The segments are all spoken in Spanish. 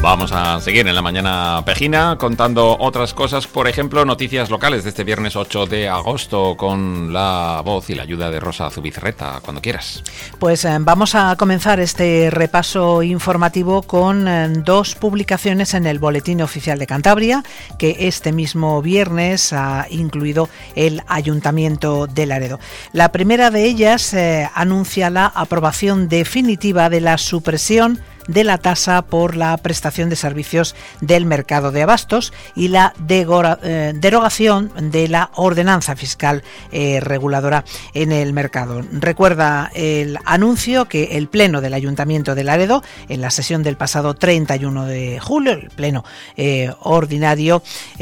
Vamos a seguir en la mañana pejina contando otras cosas, por ejemplo, noticias locales de este viernes 8 de agosto con la voz y la ayuda de Rosa Zubizarreta, cuando quieras. Pues vamos a comenzar este repaso informativo con dos publicaciones en el Boletín Oficial de Cantabria que este mismo viernes ha incluido el Ayuntamiento de Laredo. La primera de ellas anuncia la aprobación definitiva de la supresión de la tasa por la prestación de servicios del mercado de abastos y la derogación de la ordenanza fiscal reguladora en el mercado. Recuerda el anuncio que el Pleno del Ayuntamiento de Laredo, en la sesión del pasado 31 de julio, el Pleno ordinario,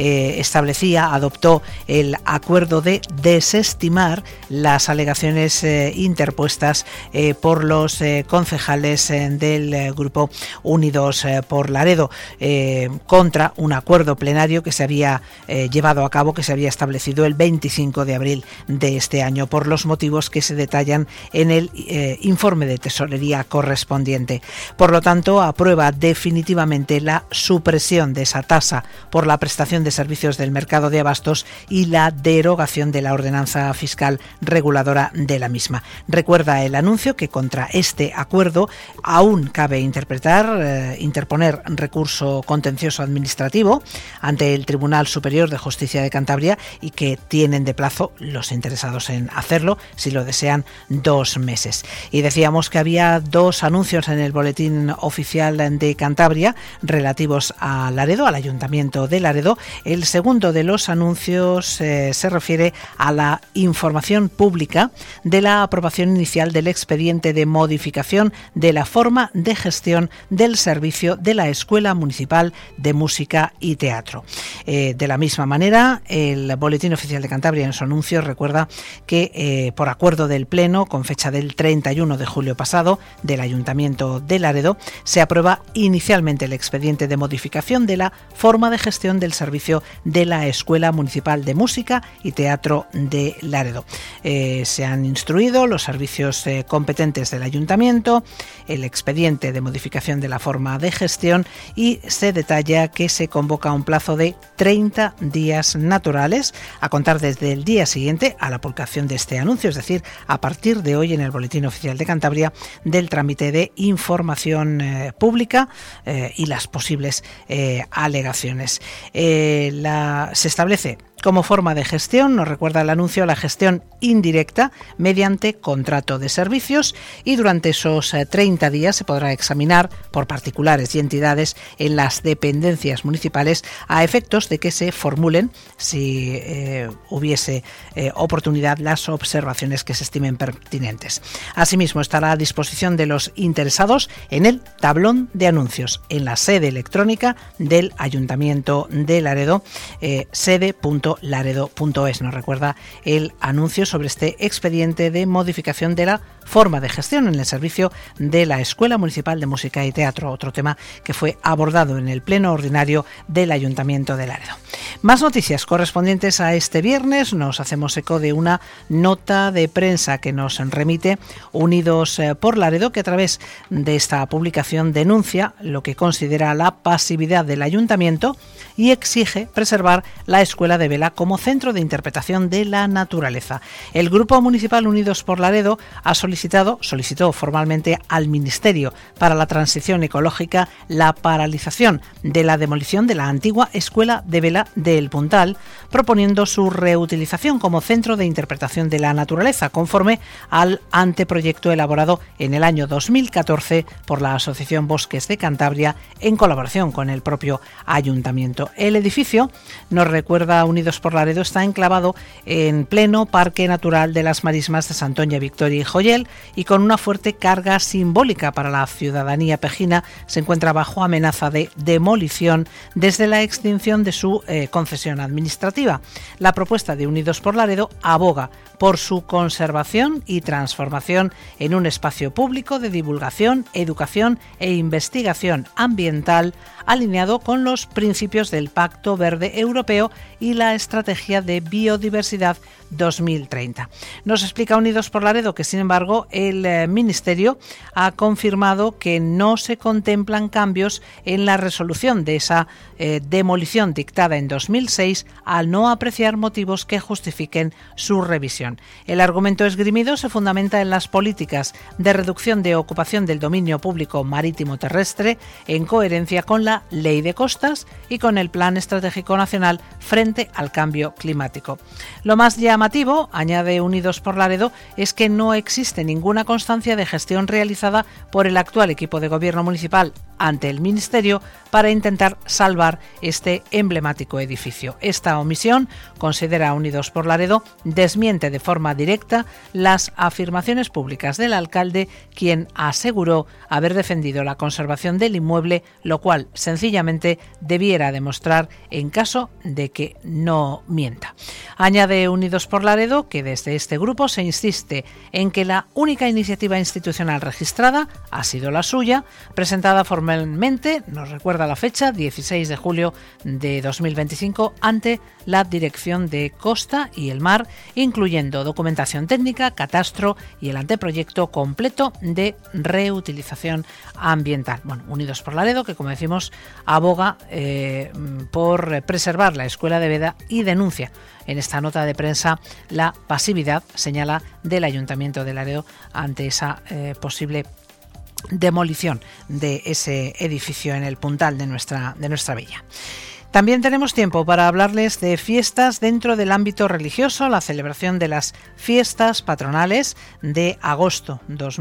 adoptó el acuerdo de desestimar las alegaciones interpuestas por los concejales del Grupo Unidos por Laredo contra un acuerdo plenario que se había llevado a cabo, que se había establecido el 25 de abril de este año, por los motivos que se detallan en el informe de tesorería correspondiente. Por lo tanto, aprueba definitivamente la supresión de esa tasa por la prestación de servicios del mercado de abastos y la derogación de la ordenanza fiscal reguladora de la misma. Recuerda el anuncio que contra este acuerdo aún cabe interponer recurso contencioso administrativo ante el Tribunal Superior de Justicia de Cantabria y que tienen de plazo los interesados en hacerlo, si lo desean, 2 meses. Y decíamos que había dos anuncios en el Boletín Oficial de Cantabria relativos a Laredo, al Ayuntamiento de Laredo. El segundo de los anuncios se refiere a la información pública de la aprobación inicial del expediente de modificación de la forma de gestión del servicio de la Escuela Municipal de Música y Teatro. De la misma manera, el Boletín Oficial de Cantabria en su anuncio recuerda que por acuerdo del Pleno, con fecha del 31 de julio pasado, del Ayuntamiento de Laredo, se aprueba inicialmente el expediente de modificación de la forma de gestión del servicio de la Escuela Municipal de Música y Teatro de Laredo. Se han instruido los servicios competentes del Ayuntamiento, el expediente de modificación de la forma de gestión, y se detalla que se convoca un plazo de 30 días naturales a contar desde el día siguiente a la publicación de este anuncio, es decir, a partir de hoy en el Boletín Oficial de Cantabria, del trámite de información pública y las posibles alegaciones. Se establece como forma de gestión, nos recuerda el anuncio, la gestión indirecta mediante contrato de servicios, y durante esos 30 días se podrá examinar por particulares y entidades en las dependencias municipales a efectos de que se formulen, si hubiese oportunidad, las observaciones que se estimen pertinentes. Asimismo, estará a disposición de los interesados en el tablón de anuncios en la sede electrónica del Ayuntamiento de Laredo, sede.laredo.es. Nos recuerda el anuncio sobre este expediente de modificación de la forma de gestión en el servicio de la Escuela Municipal de Música y Teatro, otro tema que fue abordado en el Pleno Ordinario del Ayuntamiento de Laredo. Más noticias correspondientes a este viernes. Nos hacemos eco de una nota de prensa que nos remite Unidos por Laredo, que a través de esta publicación denuncia lo que considera la pasividad del Ayuntamiento y exige preservar la Escuela de Vela como centro de interpretación de la naturaleza. El Grupo Municipal Unidos por Laredo solicitó formalmente al Ministerio para la Transición Ecológica la paralización de la demolición de la antigua Escuela de Vela de El Puntal, proponiendo su reutilización como centro de interpretación de la naturaleza, conforme al anteproyecto elaborado en el año 2014 por la Asociación Bosques de Cantabria en colaboración con el propio Ayuntamiento. El edificio, nos recuerda Unidos por Laredo, está enclavado en pleno Parque Natural de las Marismas de Santoña, Victoria y Joyel, y con una fuerte carga simbólica para la ciudadanía pejina, se encuentra bajo amenaza de demolición desde la extinción de su concesión administrativa. La propuesta de Unidos por Laredo aboga por su conservación y transformación en un espacio público de divulgación, educación e investigación ambiental alineado con los principios del Pacto Verde Europeo y la la Estrategia de Biodiversidad 2030. Nos explica Unidos por Laredo que, sin embargo, el Ministerio ha confirmado que no se contemplan cambios en la resolución de esa demolición dictada en 2006 al no apreciar motivos que justifiquen su revisión. El argumento esgrimido se fundamenta en las políticas de reducción de ocupación del dominio público marítimo terrestre en coherencia con la Ley de Costas y con el Plan Estratégico Nacional frente al cambio climático. Lo más llamativo, añade Unidos por Laredo, es que no existe ninguna constancia de gestión realizada por el actual equipo de gobierno municipal ante el Ministerio para intentar salvar este emblemático edificio. Esta omisión, considera Unidos por Laredo, desmiente de forma directa las afirmaciones públicas del alcalde, quien aseguró haber defendido la conservación del inmueble, lo cual sencillamente debiera demostrar en caso de que no mienta. Añade Unidos por Laredo que desde este grupo se insiste en que la única iniciativa institucional registrada ha sido la suya, presentada formalmente, nos recuerda la fecha, 16 de julio de 2025, ante la Dirección de Costa y el Mar, incluyendo documentación técnica, catastro y el anteproyecto completo de reutilización ambiental. Bueno, Unidos por Laredo, que como decimos, aboga por preservar la Escuela de Veda y denuncia en esta nota de prensa la pasividad, señala, del Ayuntamiento de Laredo ante esa posible demolición de ese edificio en el puntal de nuestra villa. También tenemos tiempo para hablarles de fiestas dentro del ámbito religioso, la celebración de las fiestas patronales de agosto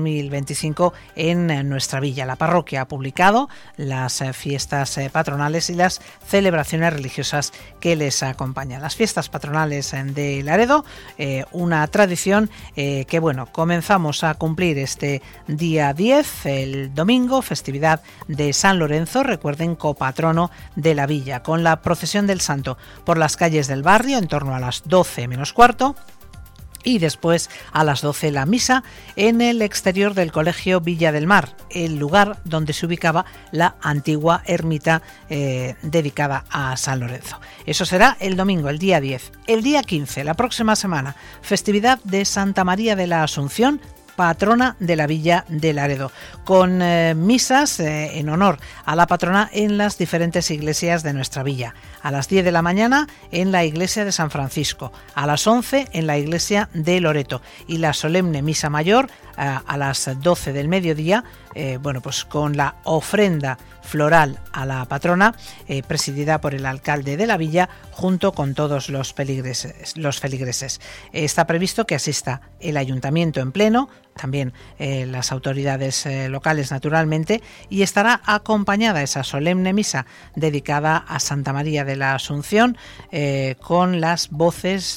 2025 en nuestra villa. La parroquia ha publicado las fiestas patronales y las celebraciones religiosas que les acompañan. Las fiestas patronales de Laredo, una tradición que, bueno, comenzamos a cumplir este día 10, el domingo, festividad de San Lorenzo, recuerden, copatrono de la villa, con la procesión del santo por las calles del barrio en torno a las 12 menos cuarto y después a las 12 la misa en el exterior del Colegio Villa del Mar, el lugar donde se ubicaba la antigua ermita dedicada a San Lorenzo. Eso será el domingo, el día 10. El día 15, la próxima semana, festividad de Santa María de la Asunción, patrona de la villa de Laredo, con misas en honor a la patrona en las diferentes iglesias de nuestra villa. A las 10 de la mañana en la iglesia de San Francisco, a las 11 en la iglesia de Loreto y la solemne misa mayor a las 12 del mediodía, pues con la ofrenda floral a la patrona, presidida por el alcalde de la villa, junto con todos los feligreses. Está previsto que asista el ayuntamiento en pleno, también las autoridades locales, naturalmente, y estará acompañada esa solemne misa dedicada a Santa María de la Asunción, con las voces,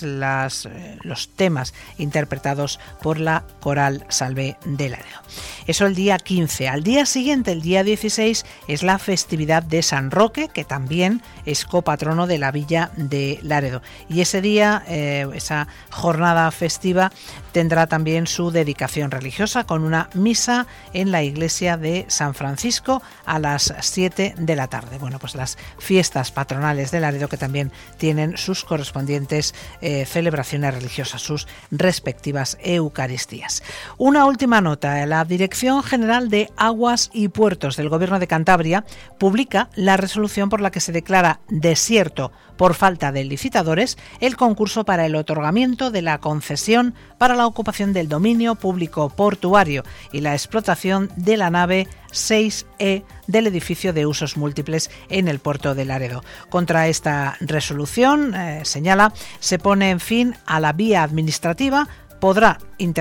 los temas interpretados por la Coral Salve de Laredo. Eso el día 15. Al día siguiente, el día 16, es la festividad de San Roque, que también es copatrono de la villa de Laredo. Y ese día, esa jornada festiva, tendrá también su dedicación religiosa con una misa en la iglesia de San Francisco a las 7 de la tarde. Bueno, pues las fiestas patronales de Laredo, que también tienen sus correspondientes celebraciones religiosas, sus respectivas eucaristías. Una última nota: la Dirección General de Aguas y Puertos del Gobierno de Cantabria publica la resolución por la que se declara desierto por falta de licitadores el concurso para el otorgamiento de la concesión para la ocupación del dominio público portuario y la explotación de la nave 6E del edificio de usos múltiples en el puerto de Laredo. Contra esta resolución, señala, se pone en fin a la vía administrativa. Podrá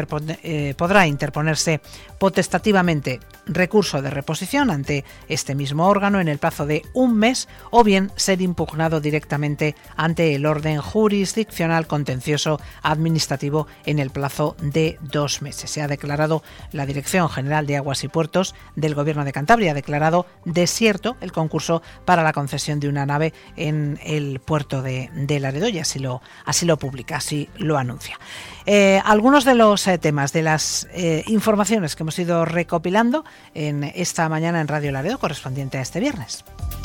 interponerse potestativamente recurso de reposición ante este mismo órgano en el plazo de un mes, o bien ser impugnado directamente ante el orden jurisdiccional contencioso administrativo en el plazo de 2 meses. Se ha declarado, la Dirección General de Aguas y Puertos del Gobierno de Cantabria ha declarado desierto el concurso para la concesión de una nave en el puerto de Laredo, y así lo publica, así lo anuncia. Algunos de los temas, de las informaciones que hemos ido recopilando en esta mañana en Radio Laredo, correspondiente a este viernes.